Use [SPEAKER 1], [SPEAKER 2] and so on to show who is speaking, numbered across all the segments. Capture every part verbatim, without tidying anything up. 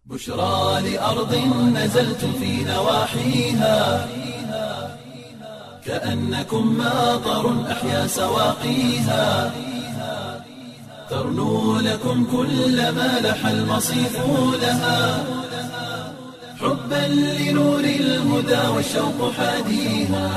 [SPEAKER 1] بشرى لأرض نزلتم في نواحيها كأنكم ماطر أحيا سواقيها ترنو لكم كل ما لح المصيف لها حبا لنور الهدى والشوق حاديها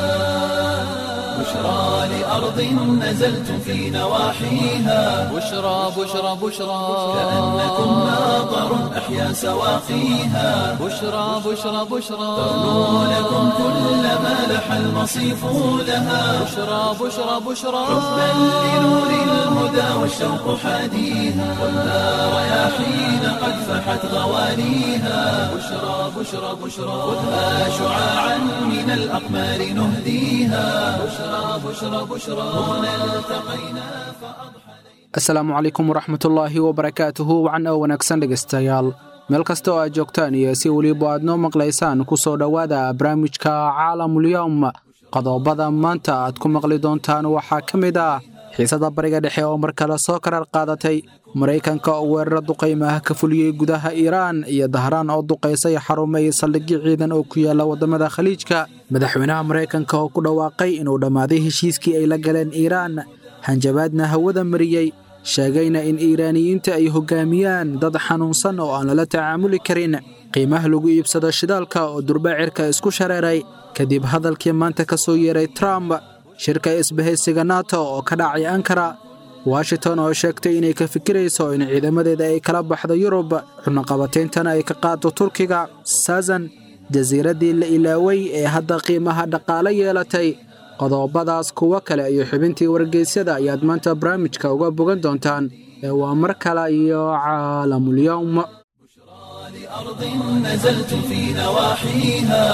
[SPEAKER 1] بشرى لأرض نزلتم في نواحيها
[SPEAKER 2] بشرى بشرى بشرى
[SPEAKER 1] كأنكم ماطر أحيا سواقيها
[SPEAKER 2] بشرى بشرى بشرى
[SPEAKER 1] ترنو لكم كل ما لح المصيف لها
[SPEAKER 2] بشرى بشرى بشرى
[SPEAKER 1] حبا لنور الهدى والشوق حاديها والنار رياحين قد فحت غوانيها بشرى بشرى بشرى خذها شعاعا من الأقمار نهديها بشرى بشرى بشرى هنا التقينا فأضحى
[SPEAKER 3] asalaamu calaykum waraxmatullaahi wabarakaatuhu wacan oo wanaagsan dhegaystayaal meel kasta oo aad joogtaan iyo si weliba aad noo maqlaysaan ku soo dhowaada barnaamijka caalamulyawm qodobada maanta aad ku maqli doontaan waxaa ka mid ah xiisada bariga dhexe oo mar kale soo karar qaadatay maraykanka oo weeraro duqaymaha ka fuliyey gudaha iiraan iyo dahraan oo duqaysay xarumo iyo saldhigyo ciidan oo ku yaala waddamada khaliijka madaxweynaha maraykanka oo ku dhawaaqay inuu dhammaaday heshiiskii ay la galeen iiraan hanjabaadna hawada mariyey sheegayna in iiraaniyiinta ay hoggaamiyaan dad xanuunsan oo aan lala tacaamuli karin qiimaha lagu iibsado shidaalka oo durbaacirka isku shareeray kadib hadalkii maanta ka soo yeeray trump shirka isbahaysiga nato oo ka dhacay ankara washington oo sheegtay inay ka fikirayso in ciidamadeeda ay kala baxdo yurub cunaqabatayntana ay ka qaado turkiga sazan jasiiraddii la ilaaway ee hadda qiimaha dhaqaale yeelatay qodobadaas kuwo kale iyo xubintii wargeysyada ayaad maanta barnaamijka uga bogan doontaan ee waa mar kale iyo caalamulyawm
[SPEAKER 1] لأرض نزلتم في نواحيها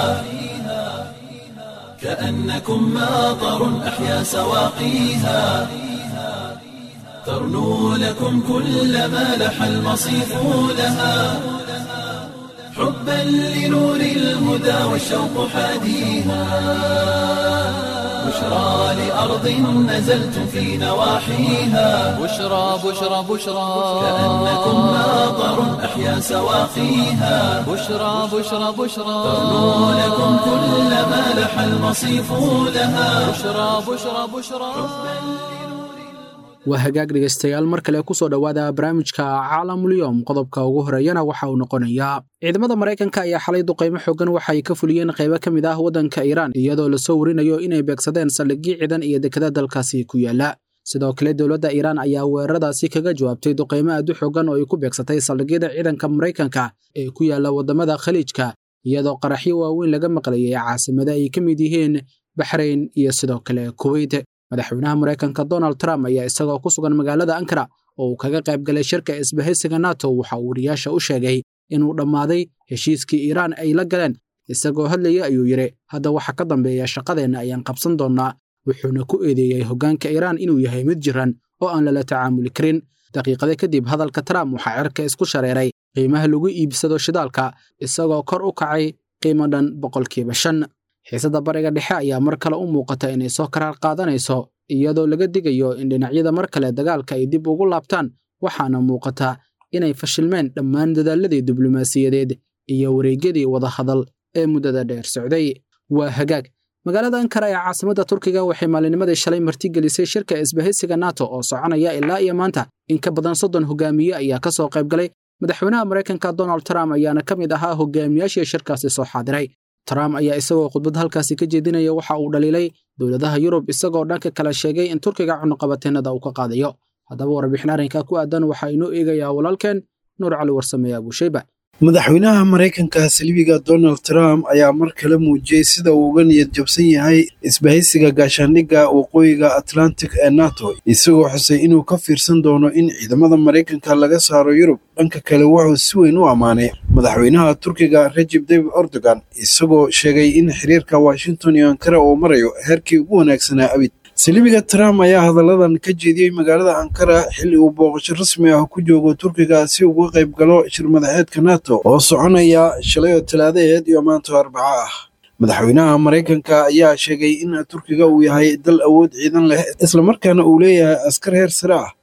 [SPEAKER 1] كأنكم ماطر أحيا سواقيها ترنو لكم كل ما لح المصيف لها حبا لنور الهدى والشوق حاديها بشرى لأرض نزلتم في نواحيها
[SPEAKER 2] بشرى بشرى بشرى
[SPEAKER 1] كأنكم ماطر أحيا سواقيها
[SPEAKER 2] بشرى بشرى بشرى
[SPEAKER 1] ترنو لكم كل ما لح المصيف لها
[SPEAKER 2] بشرى بشرى بشرى
[SPEAKER 3] waa hagaag dhegaystayaal mar kale ku soo dhowaada barnaamijka caalamulyawm qodobka ugu horeeyana waxa uu noqonayaa ciidamada maraykanka ayaa xalay duqaymo xoogan waxay ka fuliyeen qaybo ka mid ah waddanka iiraan iyadoo la soo warinayo inay beegsadeen saldhigyo ciidan iyo dekada dalkaasi ku yaala sidoo kale dowladda iiraan ayaa weeraradaasi kaga jawaabtay duqaymo aad u xoogan oo ay ku beegsatay saldhigyada ciidanka maraykanka ee ku yaala waddamada khaliijka iyadoo qaraxyo waaweyn laga maqlayay caasimada ay ka mid yihiin baxrayn iyo sidoo kale kuweyt madaxweynaha maraykanka donald trump ayaa isagoo ku sugan magaalada ankara oo uu kaga qayb galay shirka isbahaysiga nato waxa uu wariyaasha u sheegay inuu dhammaaday heshiiskii iiraan ay la galeen isagoo hadlaya ayuu yidhi hadda waxa ka dambeeya shaqadeenna ayaan qabsan doonnaa wuxuuna ku eedeeyey hoggaanka iiraan inuu yahay mid jiran oo aan lala tacaamuli karin daqiiqada kadib hadalka trump waxaa cirka isku shareeray qiimaha lagu iibsado shidaalka isagoo kor u kacay qiimo dhan boqolkiiba shan xiisada bariga dhexe ayaa mar kale u muuqata inay soo karaar qaadanayso iyadoo laga digayo in dhinacyada mar kale dagaalka ay dib ugu laabtaan waxaana muuqata inay fashilmeen dhammaan dadaaladii diblomaasiyadeed iyo wareegyadii wadahadal ee muddada dheer socday waa hagaag magaalada ankara ee caasimadda turkiga waxay maalinimadii shalay martigelisay shirka isbahaysiga nato oo soconaya ilaa iyo maanta in ka badan soddon hogaamiye ayaa ka soo qayb galay madaxweynaha maraykanka donald trump ayaana ka mid ahaa hogaamiyaashii shirkaasi soo xaadiray trump ayaa isagoo khudbad halkaasi ka jeedinaya waxa uu dhaliilay dowladaha yurub isagoo dhanka kale sheegay in turkiga cunaqabateennada uu ka qaadayo haddaba warbixin arrinka ku aadan waxaa inoo eegayaa walaalkeen nuur cali warsameeye abuushayba
[SPEAKER 4] madaxweynaha maraykanka saliibiga donald trump ayaa mar kale muujiyey sida uu uga niyad jabsan yahay isbahaysiga gaashaandhigga waqooyiga atlantic ee nato isagoo xusay inuu ka fiirsan doono in ciidamada maraykanka laga saaro yurub dhanka kale wuxuu si weyn u ammaanay madaxweynaha turkiga rajib tayyip erdogan isagoo sheegay in xiriirka washington iyo ankara uu marayo heerkii ugu wanaagsanaa abid saliibiga trump ayaa hadalladan ka jeediyey magaalada ankara xilli uu booqasho rasmi ah ku joogo turkiga si uga qayb galo shir madaxeedka nato oo soconaya shalay oo talaadeed iyo maanta arbaco ah madaxweynaha maraykanka ayaa sheegay in turkiga uu yahay dal awood ciidan leh islamarkaana uu leeyahay askar heer sare ah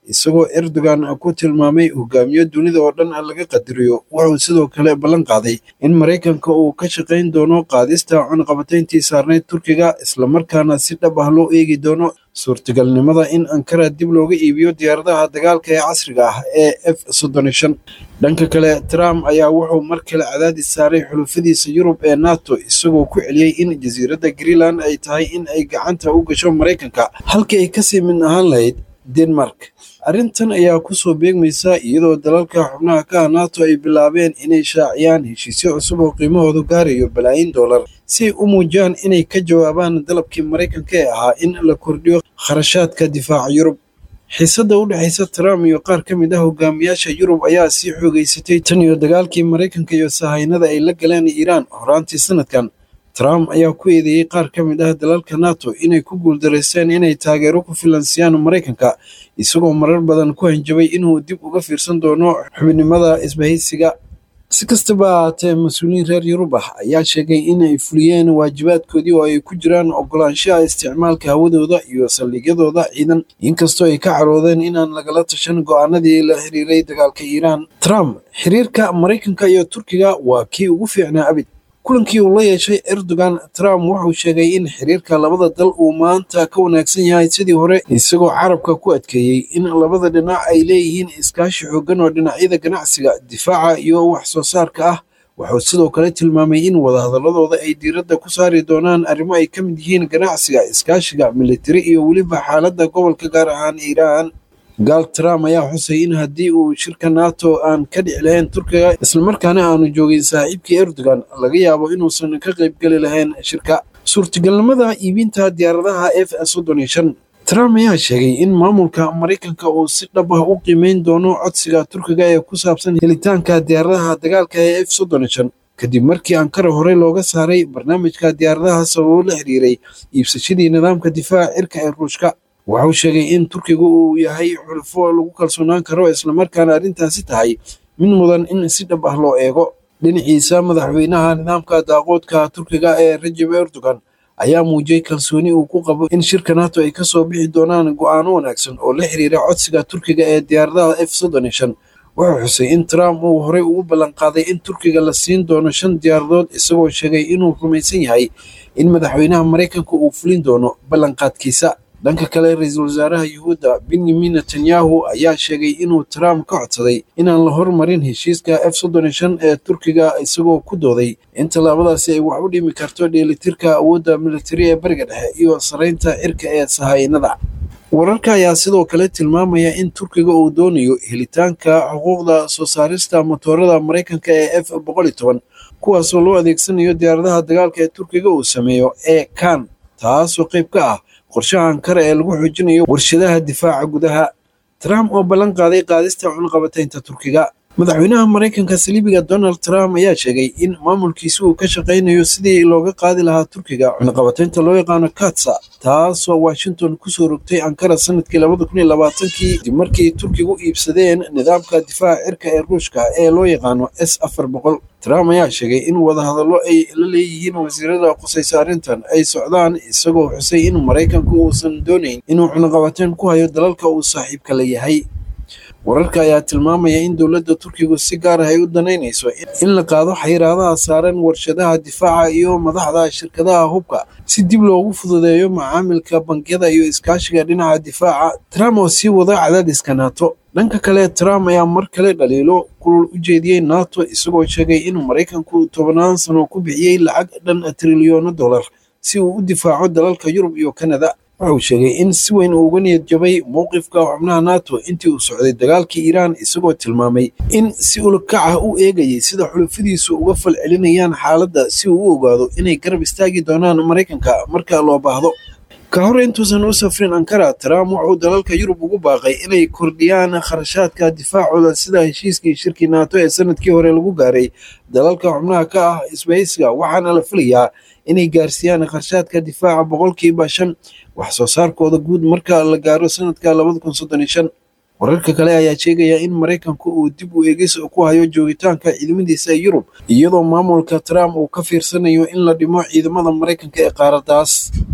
[SPEAKER 4] isagoo Erdogan ku tilmaamay hogaamiye dunida oo dhan laga qadariyo. Wuxuu sidoo kale ballan qaaday in Mareykanka uu ka shaqayn doono qaadista cunaqabatayntii saarneyd Turkiga, islamarkaana si dhab ah loo eegi doono suurtagalnimada in Ankara dib looga iibiyo diyaaradaha dagaalka ee casriga ah ee F soddon iyo shan. Dhanka kale, Trump ayaa wuxuu mar kale cadaadis saaray xulufadiisa Yurub ee NATO, isagoo ku celiyey in jasiiradda Greenland ay tahay in ay gacanta u gasho Mareykanka halkii ay kasii mid ahaan lahayd Denmark. Arrintan ayaa ku soo beegmaysa iyadoo dalalka xubnaha ka ah NATO ay bilaabeen inay shaaciyaan heshiisyo cusub oo qiimahoodu gaarayo balaayiin dollar si ay u muujiyaan inay ka jawaabaan dalabkii Mareykanka ee ahaa in la kordhiyo kharashaadka difaaca Yurub. Xiisadda u dhexaysa Trump iyo qaar ka mid ah hogaamiyaasha Yurub ayaa sii xoogaysatay tan iyo dagaalkii Mareykanka iyo sahaynada ay la galeen Iiraan horaantii sanadkan. Trump ayaa ku eedeeyey qaar ka mid ah dalalka NATO inay ku guuldareysteen inay taageero ku filan siiyaan Mareykanka, isagoo marar badan ku hanjabay inuu dib uga fiirsan doono xubinimada isbahaysiga. Si kastaba ha ahaatee, mas-uuliyiin reer Yurub ah ayaa sheegay in ay fuliyeen waajibaadkoodii oo ay ku jiraan oggolaanshaha isticmaalka hawadooda iyo saldhigyadooda ciidan, inkastoo ay ka caroodeen inaan lagala tashan go'aanadii la xiriiray dagaalka Iiraan. Trump, xiriirka Mareykanka iyo Turkiga waa kii ugu fiicnaa abid. Kulankii uu la yeeshay Erdogan, Trump wuxuu sheegay in xiriirka labada dal uu maanta ka wanaagsan yahay sidii hore, isagoo carabka ku adkeeyey in labada dhinac ay leeyihiin iskaashi xooggan oo dhinacyada ganacsiga, difaaca iyo wax soo saarka ah. Wuxuu sidoo kale tilmaamay in wadahadaladooda ay diiradda ku saari doonaan arrimo ay ka mid yihiin ganacsiga, iskaashiga militari iyo weliba xaaladda gobolka, gaar ahaan Iiraan. Gaal Trump ayaa xusay in haddii uu shirka NATO aan ka dhici lahayn Turkiga, islamarkaana aanu joogin saaxiibkii Erdogan, laga yaabo inuusan ka qaybgeli lahayn shirka. Suurtagalnimada iibinta diyaaradaha F soddon iyo shan. Trump ayaa sheegay in maamulka Mareykanka uu si dhab ah u qiimeyn doono codsiga Turkiga ee ku saabsan helitaanka diyaaradaha dagaalka ee F soddon iyo shan, kadib markii Ankara horey looga saaray barnaamijka diyaaradaha sababo la xiriiray iibsashadii nidaamka difaaca cirka ee Ruushka. Wuxuu sheegay in Turkigu uu yahay xulufo lagu kalsoonaan karo, islamarkaana arrintaasi tahay mid mudan in si dhab ah loo eego. Dhinaciisa, madaxweynaha nidaamka daaqoodka Turkiga ee Recep Erdogan ayaa muujiyey kalsooni uu ku qabo in shirka NATO ay ka soo bixi doonaan go'aano wanaagsan oo la xiriira codsiga Turkiga ee diyaaradaha F soddon iyo shan. Wuxuu xusay in Trump uu horey ugu ballan qaaday in Turkiga la siin doono shan diyaaradood, isagoo sheegay inuu rumaysan yahay in madaxweynaha Mareykanka uu fulin doono ballanqaadkiisa. Dhanka kale, ra'iisul wasaaraha Yuhuudda Benjamin Netanyahu ayaa sheegay inuu Trump ka codsaday inaan la hormarin heshiiska F soddon iyo shan ee Turkiga, isagoo ku dooday in tallaabadaasi ay wax u dhimi karto dheelitirka awoodda militari ee Bariga Dhexe iyo saraynta cirka ee sahaynada. Wararka ayaa sidoo kale tilmaamaya in Turkiga uu doonayo helitaanka xuquuqda soo saarista matoorada Mareykanka ee F boqol iyo toban, kuwaasoo loo adeegsanayo diyaaradaha dagaalka ee Turkiga uu sameeyo ee Kan, taasoo qayb ka ah qorshaha Ankara ee lagu xoojinayo warshadaha difaaca gudaha. Trump oo ballan qaaday qaadista cunaqabataynta Turkiga. Madaxweynaha Mareykanka saliibiga Donald Trump ayaa sheegay in maamulkiisu uu ka shaqaynayo sidii looga qaadi lahaa Turkiga cunaqabataynta loo yaqaano Katsa, taasoo Washington ku soo rogtay Ankara sanadkii labada kun iyo labaatankii dib markii Turkigu iibsadeen nidaamka difaaca cirka ee Ruushka ee loo yaqaano S afar boqol. Trump ayaa sheegay in wadahadallo ay la leeyihiin wasiirada qusaysa arrintan ay socdaan, isagoo xusay in Mareykanku uusan doonayn inuu cunaqabatayn ku hayo dalalka uu saaxiibka la yahay. Wararka ayaa tilmaamaya in dowladda Turkigu si gaar ah ay u danaynayso in la qaado xayiraadaha saaran warshadaha difaaca iyo madaxda shirkadaha hubka si dib loogu fududeeyo macaamilka bangiyada iyo iskaashiga dhinaca difaaca. Trump oo sii wada cadaadiska NATO. Dhanka kale, Trump ayaa mar kale dhaliilo kulul u jeediyey NATO, isagoo sheegay in Mareykanku tobanaan sano ku bixiyey lacag dhan trilyoona dollar si uu u difaaco dalalka Yurub iyo Kanada. Wuxuu sheegay in si weyn uu uga niyad jabay mowqifka xubnaha NATO intii uu socday dagaalkii Iiraan, isagoo tilmaamay in si ulakac ah u eegayay sida xulufadiisu uga falcelinayaan xaaladda si uu u ogaado inay garab istaagi doonaan Mareykanka marka loo baahdo. Ka hor intuusan u safrin Ankara, Trump wuxuu dalalka Yurub ugu baaqay inay kordhiyaan kharashaadka difaacooda sida heshiiskii shirkii NATO ee sanadkii hore lagu gaaray dalalka xubnaha ka ah isbahaysiga, waxaana la filayaa inay gaarsiiyaan kharashaadka difaaca boqolkiiba shan wax soo saarkooda guud marka la gaaro sanadka labada kun soddon iyo shan. Wararka kale ayaa sheegaya in Mareykanku uu dib u eegis ku hayo joogitaanka ciidamadiisa ee Yurub, iyadoo maamulka Trump uu ka fiirsanayo in la dhimo ciidamada Mareykanka ee qaaraddaas.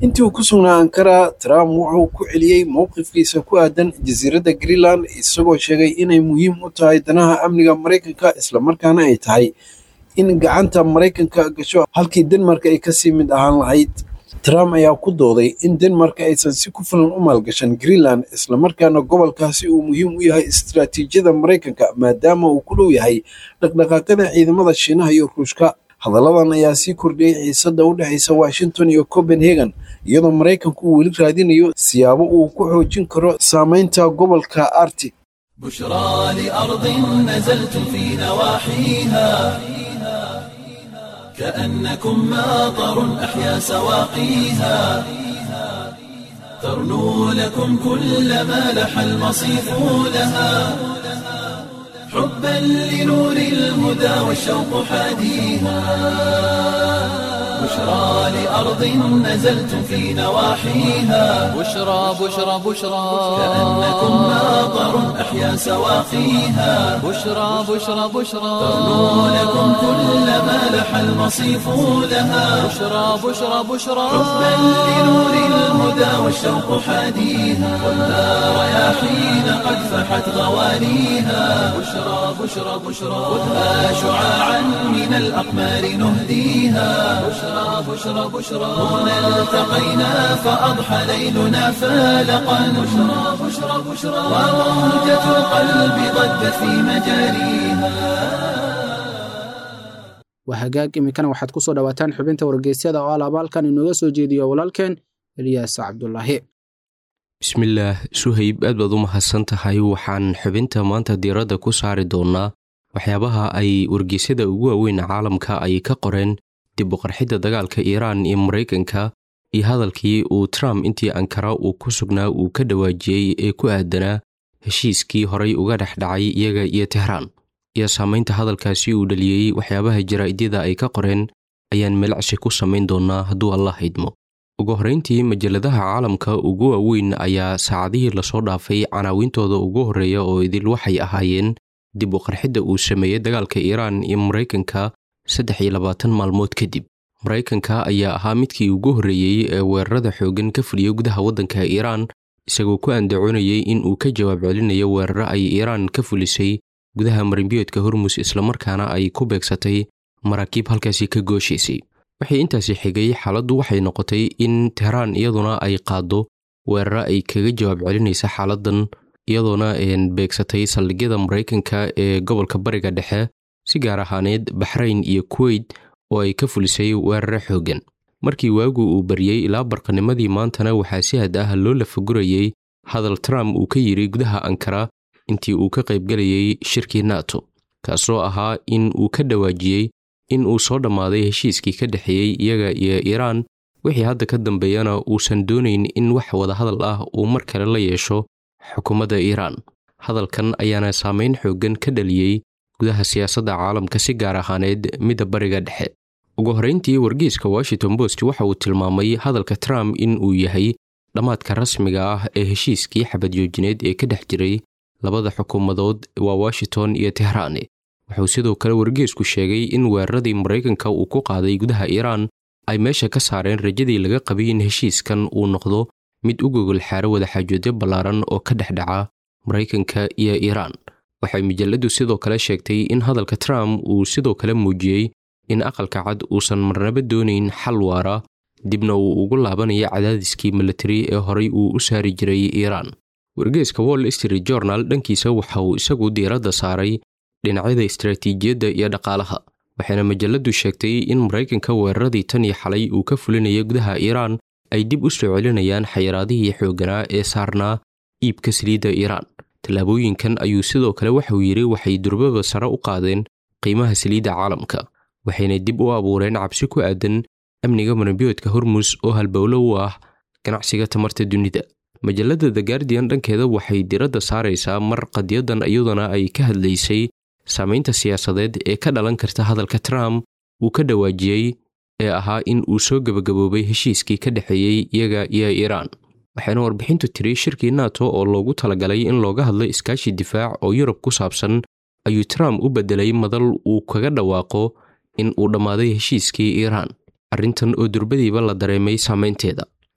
[SPEAKER 4] intii uu ku sugnaa ankara trump wuxuu ku celiyey mowqifkiisa ku aadan jasiiradda greenland isagoo sheegay inay muhiim u tahay danaha amniga maraykanka islamarkaana ay tahay in gacanta maraykanka gasho halkii denmark ay kasii mid ahaan lahayd trump ayaa ku dooday in denmark aysan si ku filan u maalgashan greenland islamarkaana gobolkaasi uu muhiim u yahay istiraatiijiyada maraykanka maadaama uu ku dhow yahay dhaqdhaqaaqyada ciidamada shiinaha iyo ruushka hadalladan ayaa sii kordhiyey xiisadda u dhexaysa washington iyo copenhagen iyadoo maraykanku uu weli raadinayo siyaabo uu ku xoojin karo saamaynta gobolka arctic
[SPEAKER 1] بشرى لأرض نزلت في نواحيها كأنكم ماطر أحيا سواقيها ترنو لكم كل ما لح المصيف لها حبا لنور الهدى والشوق حاديها بشرى لأرض نزلت في نواحيها
[SPEAKER 2] بشرى بشرى بشرى
[SPEAKER 1] كأنكم ماطر أحيا سواقيها
[SPEAKER 2] بشرى بشرى بشرى
[SPEAKER 1] ترنو لكم كل ما لح المصيف لها
[SPEAKER 2] بشرى بشرى بشرى
[SPEAKER 1] حبا لنور الهدى والشوق حاديها خذها رياحين قد فحت غوانيها بشرى بشرى بشرى خذها شعاعا من الأقمار نهديها بشرى بشرى بشرى هنا التقينا فأضحى ليلنا فالقا بشرى بشرى بشرى وموجة القلب ضجت في مجاريها
[SPEAKER 3] waa hagaag iminkana waxaad ku soo dhawaataan xubinta wargeysyada oo alabaalkan inooga soo jeediyo walaalkeen Eliyaas Cabdullaahi
[SPEAKER 5] bismillaah suhayb aad baad u mahadsan tahay waxaan xubinta maanta diiradda ku saari doonaa waxyaabaha ay wargeysyada ugu waaweyn caalamka ay ka qoreen dib u qarxidda dagaalka Iiraan iyo Mareykanka iyo hadalkii uu Trump intii Ankara uu ku sugnaa uu ka dhawaajiyay ee ku aadanaa heshiiskii horay uga dhexdhacay iyaga iyo Tehran iyo saamaynta hadalkaasi uu dhaliyay waxyaabaha jaraa'idada ay ka qoreen ayaan milacsi ku samayn doonaa hadduu Allah idmo ugu horeyntii majalladaha caalamka ugu waaweyn ayaa saacadihii la soo dhaafay canaawintooda ugu horeeya oo idil waxay ahaayeen dib u qarxidda uu sameeyay dagaalka Iiraan iyo Mareykanka saddex iyo labaatan maalmood kadib Mareykanka ayaa ahaa midkii ugu horeeyay ee weerarada xoogan ka fuliyay gudaha waddanka Iiraan isagoo ku andacoonayay in uu ka jawaab celinayo weeraro ay Iiraan ka fulisay gudaha marinbiyoodka Hormuz isla markaana ay ku beegsatay maraakiib halkaasi ka gooshaysay waxay intaasi xigay xaaladdu waxay noqotay in Tehran iyaduna ay qaado weeraro ay kaga jawaab celinaysa xaaladan iyadoona een beegsatay saldhigyada Mareykanka ee gobolka Bariga Dhexe si gaar ahaaneed Bahrain iyo Kuwait oo ay ka fulisay weeraro xoogan markii waagu uu bariyay ilaa barqanimadii maantana waxaa si had ah loo lafagurayay hadal Trump uu ka yiri gudaha Ankara intii uu ka qayb galayay shirkii NATO kaasoo ahaa in uu ka dhawaajiyay in uu soo dhamaaday heshiiskii ka dhaxeeyay iyaga iyo Iiraan wixii hadda ka dambeeyana uusan doonayn in wax wada hadal ah uu mar kale la yeesho xukuumadda Iiraan hadalkan ayaana saameyn xoogan ka dhaliyay gudaha siyaasadda caalamka si gaar ahaaneed midda Bariga Dhexe ugu horeyntii wargeyska Washington Post waxa uu tilmaamay hadalka Trump in uu yahay dhamaadka rasmiga ah ee heshiiskii xabad joojineed ee ka dhex jiray labada xukuumadood waa Washington iyo Tehran wuxuu sidoo kale wargeysku sheegay in weeraradii Mareykanka uu ku qaaday gudaha Iiraan ay meesha ka saareen rajadii laga qabay in heshiiskan uu noqdo mid u gogol xaaro wada xaajood ballaaran oo ka dhexdhaca Mareykanka iyo Iiraan waxay majalladu sidoo kale sheegtay in hadalka Trump uu sidoo kale muujiyay in aqalka cad uusan marnaba doonayn xal waara dibna uu ugu laabanayo cadaadiskii military ee horay uu u saari jiray Iiraan wargeyska Wall Street Journal dhankiisa waxa uu isagu diiradda saaray dhinacyada istiraatiijiyadda iyo dhaqaalaha waxaana majalladu sheegtay in Mareykanka weeraradii tan iyo xalay uu ka fulinayay gudaha Iiraan ay dib u soo celinayaan xayiraadihii xooganaa ee saarnaa iibka saliidda Iiraan talaabooyinkan ayuu sidoo kale waxa uu yiri waxay durbaba sare u qaadeen qiimaha saliidda caalamka waxayna dib u abuureen cabsi ku aadan amniga marinbiyoodka Hormuz oo halbowlo u ah ganacsiga tamarta dunida majallada The Guardian dhankeeda waxay diiradda saaraysaa mar qadiyadan iyaduna ay ka hadlaysay saamaynta siyaasadeed ee ka dhalan karta hadalka Trump uu ka dhawaajiyay ee ahaa in uu soo gabagaboobay heshiiskii ka dhaxeeyay iyaga iyo Iiraan waxaana warbixintu tiri shirkii NATO oo loogu talagalay in looga hadlo iskaashi difaac oo Yurub ku saabsan ayuu Trump u bedelay madal uu kaga dhawaaqo in uu dhamaaday heshiiskii Iiraan arrintan oo durbadiiba la dareemay saameynteeda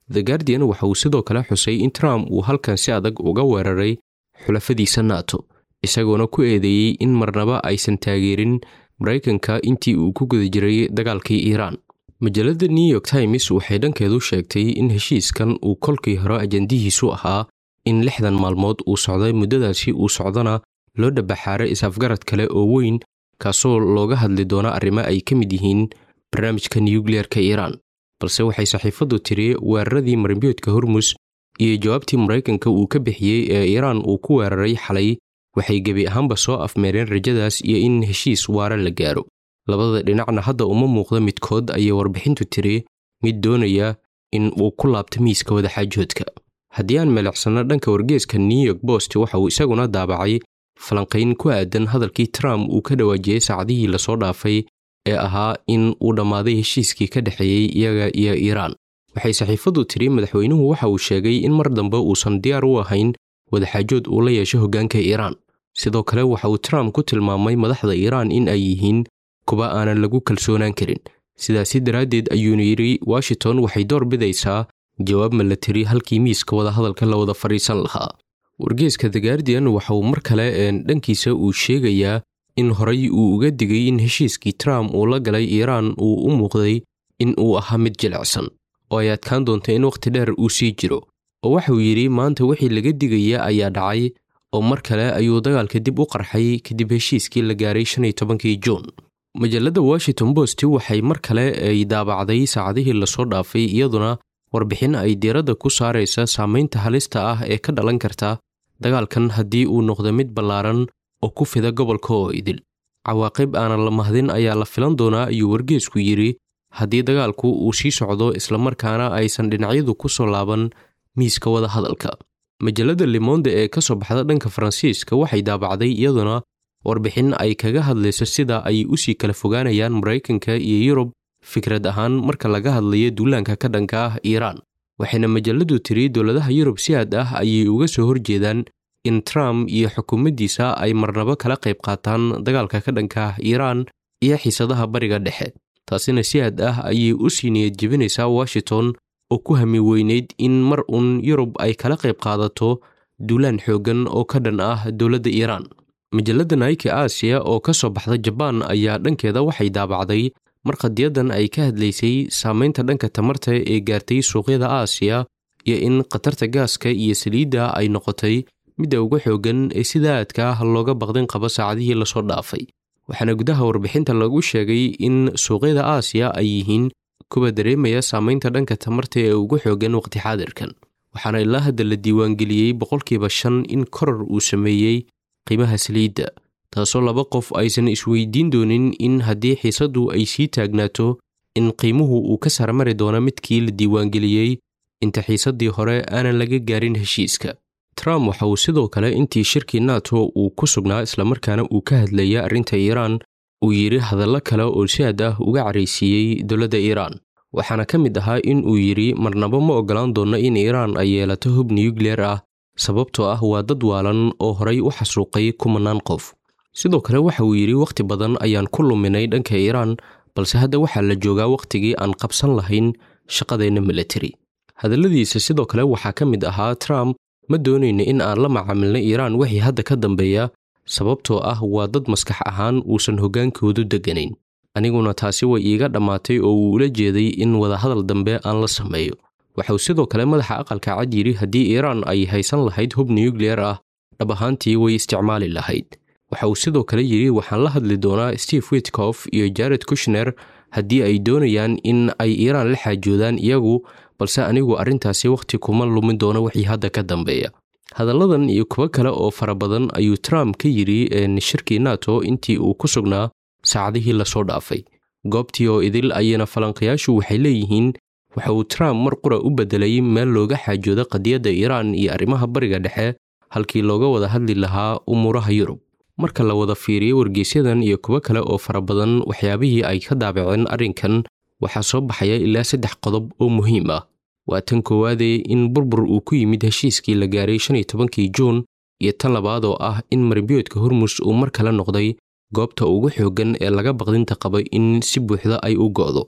[SPEAKER 5] The Guardian waxa uu sidoo kale xusay in Trump uu halkan si adag uga weeraray xulafadiisa NATO, isagoona ku eedeeyey in marnaba aysan taageerin Mareykanka intii uu ku guda jiray dagaalkii Iiraan. Majalada New York Times waxay dhankeedu sheegtay in heshiiskan uu kolkii hore ajandihiisu ahaa in lixdan maalmood uu socday, muddadaasi uu socdana loo dhabaxaaray is-afgarad kale oo weyn kaasoo looga hadli doona arrimo ay ka mid yihiin barnaamijka nuclear-ka Iiraan. balse waxay saxiifadu tiri weeraradii marinbiyoodka Hormuz iyo jawaabtii Mareykanka uu ka bixiyay ee Iiraan uu ku weeraray xalay waxay gebi ahaanba soo afmeereen rajadaas iyo in heshiis waara la gaaro. labada dhinacna hadda uma muuqda midkood ayay warbixintu tiri mid doonaya in uu ku laabto miiska wadaxaajoodka. haddii aan melecsano dhanka wargeyska New York Post waxa uu isaguna daabacay falanqayn ku aadan hadalkii Trump uu ka dhawaajiyay saacadihii la soo dhaafay ee ahaa in uu dhammaaday heshiiskii ka dhaxeeyay iyaga iyo Iiraan. waxay saxiifadu tiri madaxweynuhu waxa uu sheegay in mar dambe uusan diyaar u ahayn wadaxaajood uu la yeesho hoggaanka Iiraan. sidoo kale waxa uu Trump ku tilmaamay madaxda Iiraan in ay yihiin kuwa aanan lagu kalsoonaan karin. sidaasi daraaddeed ayuuna yidhi Washington waxay door bidaysaa jawaab milatari halkii miiska wada hadalka la wada fariisan lahaa. wargeyska The Guardian waxa uu mar kale dhankiisa uu sheegayaa in horay uu uga digay in heshiiskii Trump uu la galay Iiraan uu u muuqday in uu ahaa mid jilicsan oo ay adkaan doonto in waqti dheer uu sii jiro. oo waxa uu yidhi maanta wixii laga digaya ayaa dhacay oo mar kale ayuu dagaalka dib u qarxay kadib heshiiskii la gaaray shan iyo tobankii Juun. majalada Washington Post waxay mar kale ay daabacday saacadihii la soo dhaafay iyaduna warbixin ay diiradda ku saaraysa saameynta halista ah ee ka dhalan karta dagaalkan haddii uu noqdo mid ballaaran oo ku fida gobolka oo idil. cawaaqib aanan la mahdin ayaa la filan doonaa ayuu wargeysku yidhi haddii dagaalku uu sii socdo islamarkaana aysan dhinacyadu ku soo laaban miiska wada hadalka. majalada Le Monde ee ka soo baxda dhanka Faransiiska waxay daabacday iyaduna warbixin ay kaga hadlayso sida ay u sii kala fogaanayaan Mareykanka iyo Yurub fikrad ahaan marka laga hadlayo duulaanka ka dhanka ah Iiraan. waxayna majaladu tiri dowladaha Yurub si aad ah ayay uga soo horjeedaan in Trump iyo xukuumaddiisa ay marnaba kala qayb qaataan dagaalka ka dhanka ah Iiraan iyo xiisadaha bariga dhexe. taasina si aad ah ayay u sii niyad jebinaysaa Washington oo ku hami weyneyd in mar uun Yurub ay kala qayb qaadato duulaan xooggan oo ka dhan ah dowladda Iiraan. majalada Nike Asia oo ka soo baxda Japan ayaa dhankeeda waxay daabacday mar qadiyadan ay ka hadlaysay saameynta dhanka tamarta ee gaartay suuqyada Aasiya iyo in qatarta gaaska iyo saliidda ay noqotay midda ugu xooggan ee sida aadka ah looga baqdin qaba saacadihii la soo dhaafay. waxaana gudaha warbixinta lagu sheegay in suuqyada Aasiya ay yihiin kuwa dareemaya saameynta dhanka tamarta ee ugu xooggan waqti xaadirkan. waxaana ilaa hadda la diiwaangeliyey boqolkiiba shan in koror uu sameeyey qiimaha saliidda, taasoo laba qof aysan isweydiin doonin in haddii xiisaddu ay sii taagnaato in qiimuhu uu ka sarmari doono midkii la diiwaangeliyey inta xiisaddii hore aanan laga gaarin heshiiska. Trump waxa uu sidoo kale intii shirkii NATO uu ku sugnaa islamarkaana uu ka hadlayay arrinta Iiraan uu yidhi hadallo kale oo si aad ah uga caraysiiyey dowladda Iiraan. waxaana ka mid ahaa in uu yidhi marnaba ma ogolaan doono in Iiraan ay yeelato hub nuclear ah sababtoo ah waa dad waalan oo horay u xasuuqay kumanaan qof. sidoo kale waxa uu yidhi waqti badan ayaan ku luminay dhanka Iiraan balse hadda waxaa la joogaa waqtigii aan qabsan lahayn shaqadeenna military. hadalladiisa sidoo kale waxaa ka mid ahaa Trump ma doonayno in aan la macaamilno Iiraan wixii hadda ka dambeeya sababtoo ah waa dad maskax ahaan uusan hoggaankoodu deganayn. aniguna taasi way iiga dhammaatay oo uu ula jeeday in wada hadal dambe aan la sameeyo. waxa uu sidoo kale madaxa aqalka cad yidhi haddii Iiraan ay haysan lahayd hub nuclear ah dhab ahaantii way isticmaali lahayd. waxa uu sidoo kale yidhi waxaan la hadli doonaa Steve Witkoff iyo Jared Kushner haddii ay doonayaan in ay Iiraan la xaajoodaan iyagu balse anigu arrintaasi waqti kuma lumin doono wixii hadda ka dambeeya. hadalladan iyo kuwa kale oo fara badan ayuu Trump ka yidhi shirkii NATO intii uu ku sugnaa saacadihii la soo dhaafay. goobtii oo idil ayana falanqayaashu waxay leeyihiin waxa uu Trump mar qura u bedelay meel looga xaajoodo qadiyadda Iiraan iyo arrimaha bariga dhexe halkii looga wada hadli lahaa umuuraha Yurub. marka la wada fiiriyo wargeysyadan iyo kuwa kale oo fara badan waxyaabihii ay ka daabaceen arrinkan waxaa soo baxaya ilaa saddex qodob oo muhiim ah. waa tan koowaadee in burbur uu ku yimid heshiiskii la gaaray shan iyo tobankii Juun iyo tan labaad oo ah in marinbiyoodka Hormuz uu mar kale noqday goobta ugu xooggan ee laga baqdinta qaba in si buuxda ay u go'do.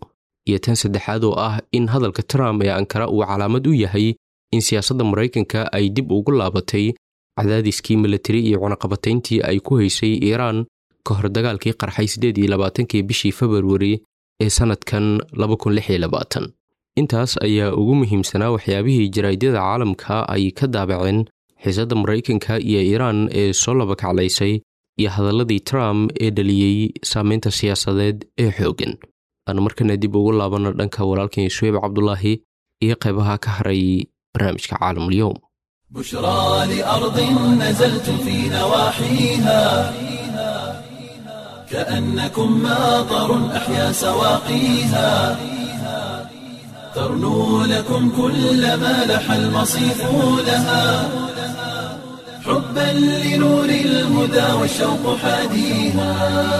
[SPEAKER 5] iyo tan saddexaad oo ah in hadalka Trump ee Ankara uu calaamad u yahay in siyaasadda Mareykanka ay dib ugu laabatay cadaadiskii military iyo cunaqabatayntii ay ku haysay Iran ka hor dagaalkii qarxay sideed iyo labaatankii bishii February ee sanadkan laba kun lix iyo labaatan. intaas ayaa ugu muhiimsanaa waxyaabihii jaraa'idada caalamka ay ka daabaceen xiisadda Mareykanka iyo Iran ee soo laba kaclaysay iyo hadalladii Trump ee dhaliyay saameynta siyaasadeed ee xooggan. aan markana dib ugu laabano dhanka walaalkeen Suhayb Cabdullaahi iyo qaybaha ka haray barnaamijka Caalamul Yawm.
[SPEAKER 1] بشرى لأرض نزلت في نواحيها كأنكم ماطر أحيا سواقيها ترنو لكم كل ما لح المصيف لها حبا لنور الهدى والشوق حاديها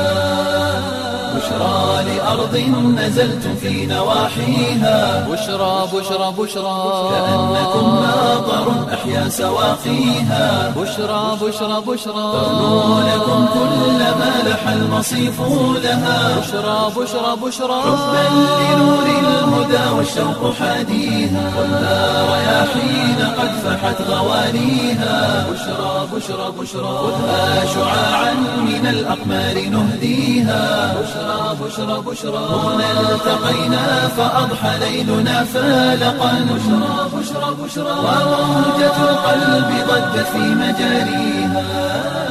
[SPEAKER 1] بشرى لأرض نزلت في نواحيها
[SPEAKER 2] بشرى بشرى بشرى
[SPEAKER 1] كأنكم ماطر أحيا سواقيها
[SPEAKER 2] بشرى بشرى بشرى
[SPEAKER 1] ترنو لكم كل ما لح المصيف لها
[SPEAKER 2] بشرى بشرى بشرى
[SPEAKER 1] حبا لنور الهدى والشوق حاديها والنار رياحين قد فحت غوانيها بشرى بشرى بشرى خذها شعاعا من الأقمار نهديها بشرى بشرى بشرى هنا التقينا فأضحى ليلنا فالقا بشرى بشرى بشرى وموجة القلب ضجت في مجاريها.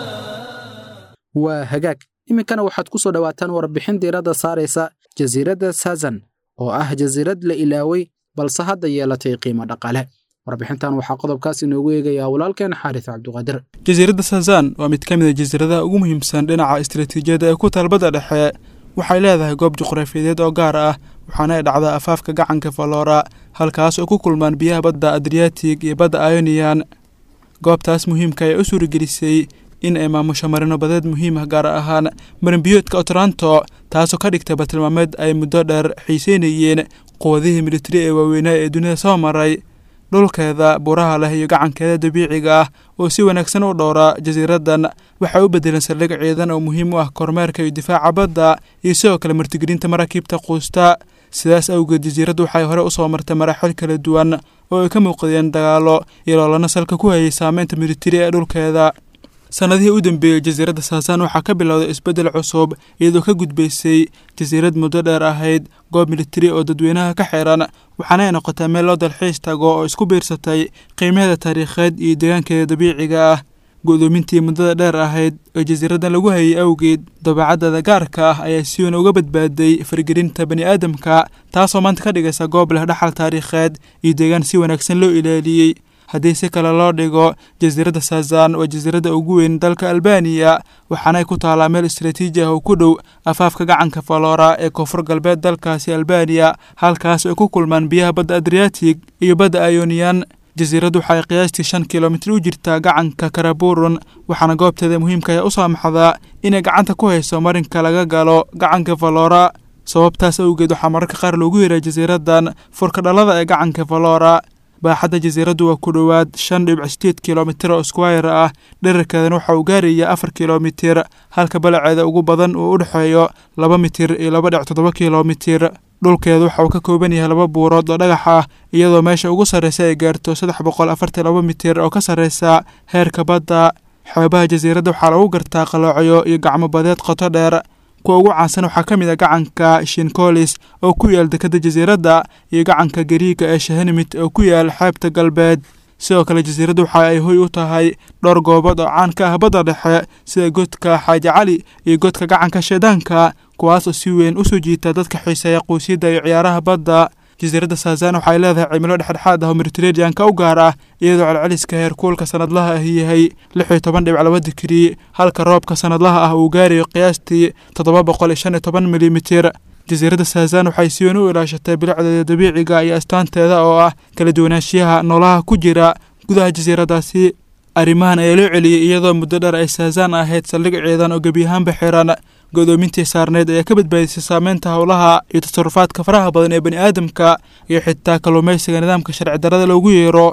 [SPEAKER 3] waa hagaag iminkana waxaad ku soo dhawaataan warbixin diiradda saaraysa jasiiradda Sazan oo ah jasiirad la ilaaway balse hadda yeelatay qiimo dhaqaale. warbixintan waxaa qodobkaas inoogu eegaya walaalkeen Xaaris Cabduqaadir.
[SPEAKER 6] jasiiradda Sazan waa mid ka mid ah jasiiradaha ugu muhiimsan dhinaca istiraatiijiyadda ee ku taal badda dhexe. waxay leedahay goob juqraafiyeed oo gaar ah waxaana ay dhacdaa afaafka gacanka Vlora halkaas oo ku kulmaan biyaha badda Adriatic iyo badda Ionian. goobtaas muhiimka ah ee u suuragelisay in ay maamusho marino badeed muhiim ah gaar ahaan marinbiyoodka Otranto taasoo ka dhigtay bartilmaameed ay muddo dheer xiiseynayeen quwadihii militari ee waaweynaa ee dunida soo maray. dhulkeeda buraha leh iyo gacankeeda dabiiciga ah oo si wanaagsan u dhowra jasiiraddan waxay u bedeleen saldhig ciidan oo muhiim u ah kormeerka iyo difaaca badda iyo sidoo kale martigelinta maraakiibta quusta. sidaas awgeed jasiiraddu waxay hore u soo martay maraaxil kala duwan oo ay ka muuqdeen dagaallo iyo loolana salka ku hayay saameynta militari ee dhulkeeda. sanadihii u dambeeyey jasiiradda Sazan waxaa ka bilowday isbeddel cusub iyadoo ka gudbaysay jasiirad muddo dheer ahayd goob militari oo dadweynaha ka xiran waxaana ay noqotay meel loo dalxiis tago oo isku biirsatay qiimaheeda taariikheed iyo deegaankeeda dabiiciga ah. gudoomintii muddada dheer ahayd ee jasiiraddan lagu hayay awgeed dabeecaddeeda gaarka ah ayaa si weyn uga badbaaday faragelinta bani aadamka taasoo maanta ka dhigaysa goob leh dhaxal taariikheed iyo deegaan si wanaagsan loo ilaaliyey. haddii si kale loo dhigo jasiiradda Sazan waa jasiiradda ugu weyn dalka Albania waxaana ay ku taalaa meel istiraatiiji ah oo ku dhow afaafka gacanka Vlora ee koonfur galbeed dalkaasi Albania halkaas oo ku kulmaan biyaha badda Adriatic iyo badda Ionian. jasiiraddu waxay qiyaastii shan kiiloomitir u jirtaa gacanka Karaburun waxaana goobteeda muhiimka ah u saamaxdaa inay gacanta ku hayso marinka laga galo gacanka Vlora. sababtaas awgeed waxaa mararka qaar loogu yeeray jasiiraddan furka dhalada ee gacanka Vlora. baaxadda jasiiraddu waa ku dhowaad shan dhibic sideed kiiloomitir oo square ah dhererkeedana waxa uu gaarayaa afar kiiloomitir halka balaceeda ugu badan uu u dhexeeyo laba mitir iyo laba dhibic toddoba kiiloomitir. dhulkeedu waxa uu ka kooban yahay laba buurood oo dhagax ah iyadoo meesha ugu sarreysa ay gaarto saddex boqol afartan iyo laba mitir oo ka sarreysa heerka badda. xeebaha jasiiradda waxaa lagu gartaa qaloocyo iyo gacmo badeed qoto dheer. kuwa ugu caansan waxaa ka mid ah gacanka Shinkolis oo ku yaal dekedda jasiiradda iyo gacanka Gariiga ee Shahanimit oo ku yaal xeebta galbeed. sidoo kale jasiiraddu waxa ay hoy u tahay dhowr goobood oo caan ka ah badda dhexe sida godka Xaaji Cali iyo godka gacanka Sheedaanka kuwaas oo si weyn u soo jiita dadka xiiseeya quusiyada iyo ciyaaraha badda. jasiiradda Sazan waxay leedahay cimilo dhexdhexaad ah oo Mediterranean-ka u gaar ah iyadoo celceliska heerkulka sanadlaha ah yahay lix iyo toban dhibic laba digrii halka roobka sanadlaha ah uu gaarayo qiyaastii toddoba boqol iyo shan iyo toban milimitir. jasiiradda Sazan waxay si weyn u ilaashatay bilicdeeda dabiiciga iyo astaanteeda oo ah kala duwanaanshiyaha noolaha ku jira gudaha jasiiraddaasi. arrimahan ayaa loo celiyey iyadoo muddo dheer ay Sazan ahayd saldhig ciidan oo gebi ahaanba xiran. godoomintii saarneed ayaa ka badbaadisay saameynta howlaha iyo tasarufaadka faraha badan ee bani aadamka iyo xitaa kalluumaysiga nidaamka sharci darrada loogu yeero.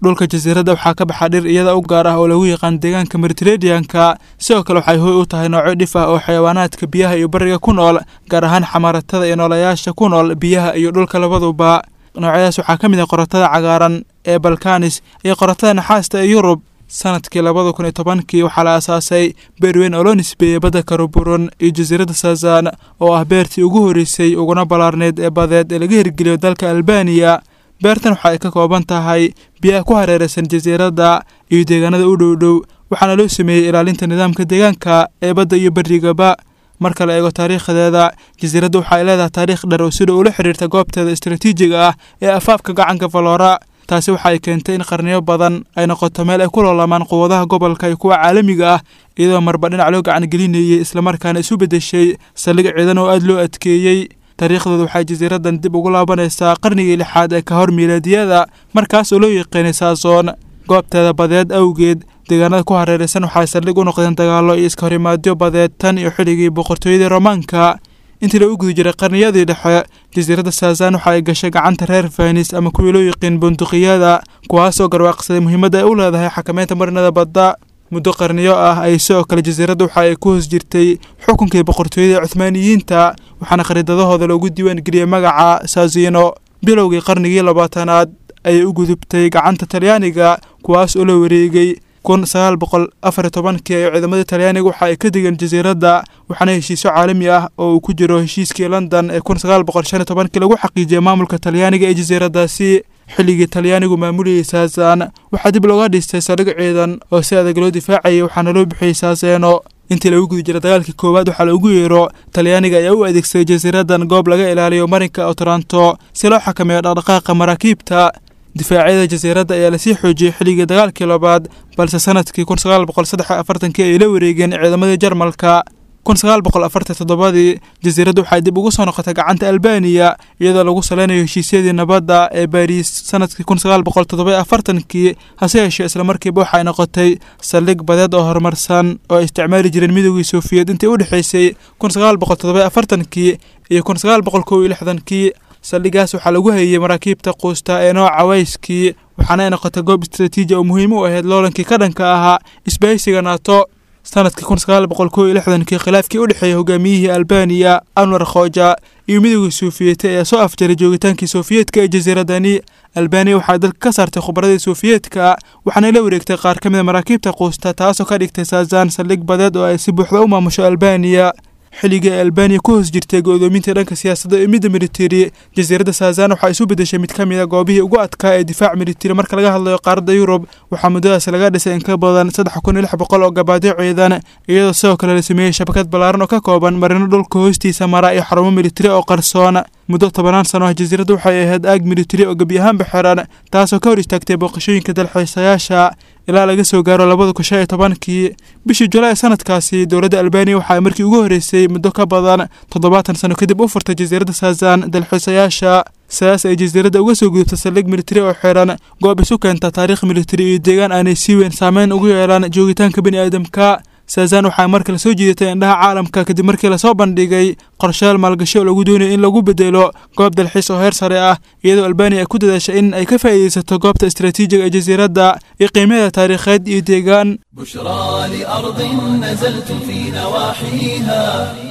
[SPEAKER 6] dhulka jasiiradda waxaa ka baxa dhir iyada u gaar ah oo lagu yaqaan deegaanka mediterranean-ka sidoo kale waxay hooy u tahay noocyo dhif ah oo xayawaanaadka biyaha iyo bariga ku nool gaar ahaan xamaaratada iyo noolayaasha ku nool biyaha iyo dhulka labaduba noocyadaas waxaa ka mid ah qoratada cagaaran ee balkanis iyo qoratada naxaasta ee yurub sanadkii labada kun iyo tobankii waxaa la aasaasay beer weyn oo loo nisbeeyey badda karuburon iyo jasiiradda saazan oo ah beertii ugu horreysay uguna ballaarneyd ee badeed ee laga hirgeliyo dalka albaniya beertan waxa ay ka kooban tahay biyaha ku hareeraysan jasiiradda iyo deegaanada u dhow dhow waxaana loo sameeyey ilaalinta nidaamka deegaanka ee badda iyo berrigaba marka la eego taariikhdeeda jasiiradda waxa ay leedahay taariikh dheer oo sida ula xiriirta goobteeda istaraatiijiga ah ee afaafka gacanka valora taasi waxa ay keentay in qarniyo badan ay noqoto meel ay ku loolamaan quwadaha gobolka iyo kuwa caalamiga ah iyadoo marba dhinac loo gacan gelinayay islamarkaana isu beddeshay saldhig ciidan oo aada loo adkeeyey taariikhdooda waxay jasiiraddan dib ugu laabanaysaa qarnigii lixaad ee ka hor miilaadiyada markaas oo loo yaqiinay saasoon goobteeda badeed awgeed deegaanada ku hareeraysan waxay saldhig u noqdeen dagaallo iyo iska horimaadyo badeed tan iyo xilligii boqortooyadii romaanka intii lagu guda jiray qarniyadii dhexe jasiiradda saazan waxa ay gashay gacanta reer fanis ama kuwii loo yaqiin bunduqiyada kuwaasoo garwaaqsaday muhiimadda ay u leedahay xakameynta marinada badda muddo qarniyo ah ay sidoo kale jasiiradda waxa ay ku hoos jirtay xukunkii boqortooyada cuthmaaniyiinta waxaana khariidadahooda loogu diiwaan geliyey magaca saazino bilowgii qarnigii labaatanaad ayay u gudubtay gacanta talyaaniga kuwaas oo la wareegay kun sagaal boqol afar iyo tobankii ay ciidamada talyaaniga waxa ay ka degeen jasiiradda waxaana heshiisyo caalami ah oo uu ku jiro heshiiskii london ee kun sagaal boqol shan iyo tobankii lagu xaqiijiyey maamulka talyaaniga ee jasiiraddaasi xilligii talyaanigu maamulayay saazan waxaa dib looga dhistay saldhig ciidan oo si adag loo difaacayay waxaana loo bixiyey saaseeno intii lagu guda jira dagaalkii koowaad waxaa loogu yeero talyaaniga ayaa u adeegsaday jasiiraddan goob laga ilaaliyo marinka otranto si loo xakameeyo dhaqdhaqaaqa maraakiibta difaacyada jasiiradda ayaa lasii xoojiyey xilligii dagaalkii labaad balse sanadkii kun sagaal boqol saddex iyo afartankii ay la wareegeen ciidamadii jarmalka kun sagaal boqol afartan toddobadii jasiiradda waxay dib ugu soo noqotay gacanta albaniya iyadoo lagu saleynayo heshiisyadii nabadda ee baariis sanadkii kun sagaal boqol toddoba iyo afartankii hase yeeshee islamarkiiba waxay noqotay saldhig badeed oo horumarsan oo ay isticmaali jireen midoogii sofiyeed intii u dhexaysay kun sagaal boqol toddoba iyo afartankii iyo kun sagaal boqol kow iyo lixdankii saldhigaas waxaa lagu hayey maraakiibta quusta ee nooca wayskii waxaana ay noqotay goob istaraatiiji oo muhiim u ahayd loolankii ka dhanka ahaa isbahaysiga naato sanadkii kun sagaal boqol kow iyo lixdankii khilaafkii u dhexeeyey hogaamiyihii albaniya anwar khooja iyo midoogii sofiyeeti ayaa soo afjaray joogitaankii sofiyeetka ee jasiiraddani albaniya waxay dalka ka saartay khubradii sofiyeetka waxaana la wareegtay qaar ka mida maraakiibta quusta taasoo ka dhigtay saazan saldhig badeed oo ay si buuxda u maamusho albaniya xilligii ay albaniya ku hoos jirtay go'doomintii dhanka siyaasadda iyo midda militari jasiiradda saazan waxaa isu beddeshay mid ka mid a goobihii ugu adkaa ee difaac militari marka laga hadlayo qaaradda yurub waxaa muddadaas laga dhisay in ka badan saddex kun iyo lix boqol oo gabaadyo ciidan iyadoo sidoo kale la sameeyey shabakad ballaaran oo ka kooban marino dhulka hoostiisa mara iyo xarumo militari oo qarsoon muddo tobanaan sano ah jasiiradda waxay ahayd aag militari oo gebi ahaanba xiran taasoo ka hor istaagtay booqashooyinka dalxiisayaasha ilaa laga soo gaaro labada kun shan iyo tobankii bishii julaay sanadkaasi dowladda albaniya waxa ay markii ugu horreysay muddo ka badan toddobaatan sano kadib u furtay jasiiradda saazan dalxiisayaasha sidaas ay jasiiradda uga soo gudubtay saldhig militari oo xiran goob isu keenta taariikh militari iyo deegaan aanay si weyn saameyn ugu yeelaan joogitaanka bini aadamka saazan waxay markale soo jiidatay indhaha caalamka kadib markii lasoo bandhigay qorshayaal maalgashi oo lagu doonayo in lagu bedelo goob dalxiis oo heer sare ah iyadoo albaniya ay ku dadaashay in ay ka faa'iidaysato goobta istaraatiijiga ee jasiiradda iyo qiimaheeda taariikheed iyo deegaan
[SPEAKER 1] بشرى لأرض نزلت في نواحيها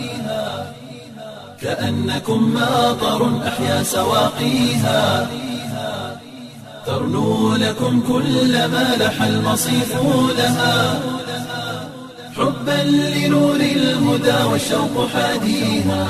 [SPEAKER 1] كأنكم ماطر أحيا سواقيها ترنو لكم كل ما لح المصيف لها حبا لنور الهدى والشوق حاديها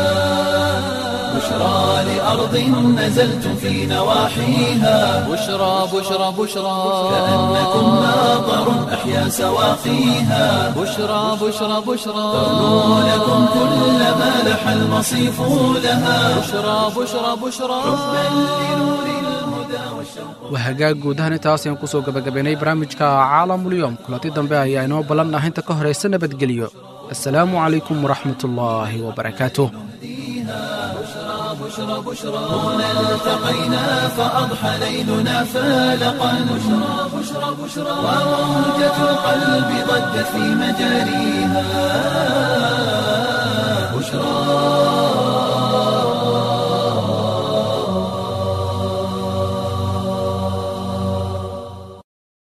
[SPEAKER 1] بشرى لأرض نزلت في نواحيها
[SPEAKER 2] بشرى بشرى بشرى
[SPEAKER 1] كأنكم ماطر أحيا سواقيها
[SPEAKER 2] بشرى بشرى بشرى
[SPEAKER 1] ترنو لكم كل ما لح المصيف لها
[SPEAKER 2] بشرى بشرى بشرى
[SPEAKER 3] waa hagaag guud ahaan intaas ayaan kusoo gabagabaynay barnaamijka caalamulyoom kulanti dambe ayaa inoo ballan ah inta ka horaysa nabadgelyo assalaamu calaykum waraxmatullaahi wabarakaatuh
[SPEAKER 1] هنا التقينا فأضحى ليلنا فالقا بشرى بشرى بشرى وموجة القلب ضجت في مجاريها